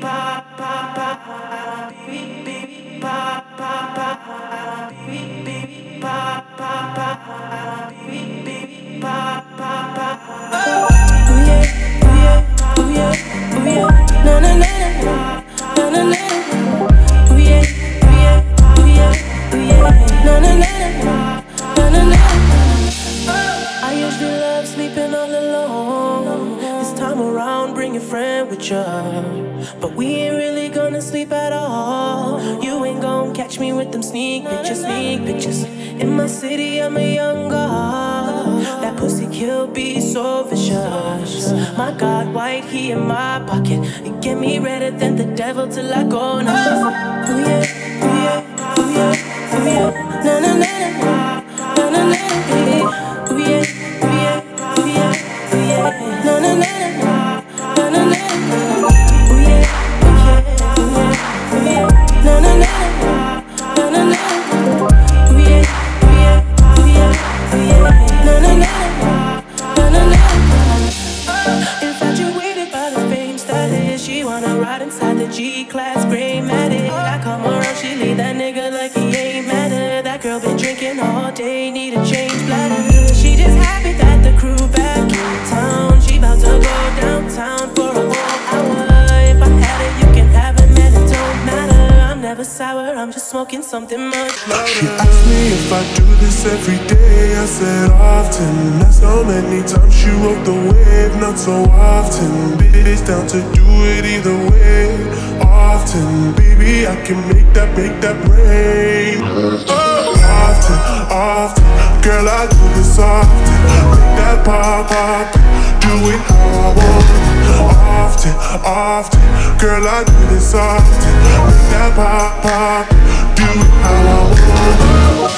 I usually love sleeping all alone. This time around, bring your friend with you. But we ain't really gonna sleep at all. You ain't gonna catch me with them sneak pictures. In my city, I'm a young god. That pussy kill be so vicious. My God, white, he in my pocket. It get me redder than the devil till I go now. Ooh yeah, ooh yeah, ooh yeah, ooh yeah. Na na na na na na na. Ooh yeah, ooh yeah, ooh yeah, ooh yeah. Na na na na na na na. Ooh yeah, ooh yeah, ooh yeah, ooh yeah. Na na na na na na. Ooh yeah, ooh yeah, ooh yeah, ooh yeah. Na na na na na na. Infatuated by the fame status, she wanna ride inside the G-Class gray Matic. I come around, she leave that nigga like he ain't matter. That girl been drinking all day, need a change bladder. She just happy that the crew back in town. She bout to go downtown for a whole hour. If I had it, you can have it, man, it don't matter. I'm never sour, I'm just smoking something much louder. She asked me if I do this every day. I said often. That's how many times she rode the wave. Not so often. Bitch down to do it either way. Often, baby, I can make that rain. Often, girl, I do this often. Make that pop, do it how I want. Often, girl, I do this often. Make that pop, do it how I want.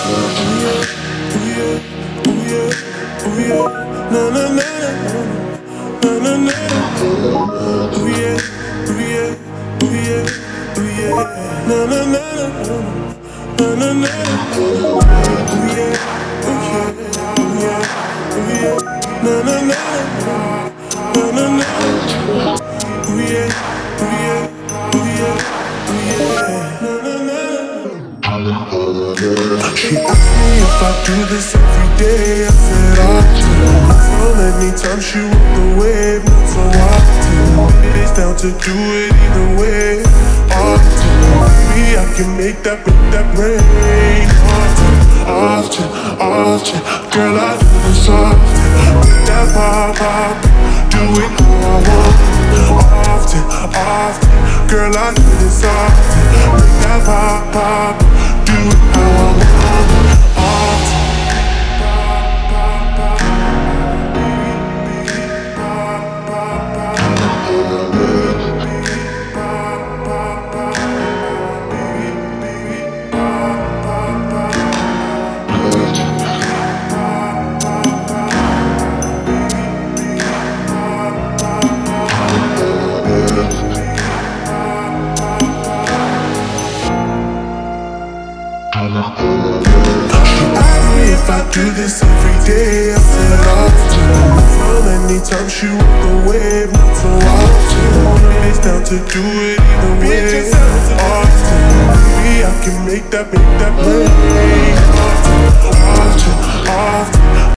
Ooh yeah, na na na na na na. Ooh yeah, na na na na na na. Ooh yeah, na na na na na. Ooh yeah, na na na. She asked me if I do this every day. I said often. How many times she rode the wave? Not so often. It's down to do it either way. Often, baby, I can make that rain. Often, girl, I do this often. Make that pop, do it how I want. Often, girl, I do this often. Make that pop, do it how I want. If I do this every day, I said often. How many times she rode the wave? Not so often. It's down to do it either way. Often, baby, I can make that rain. Often.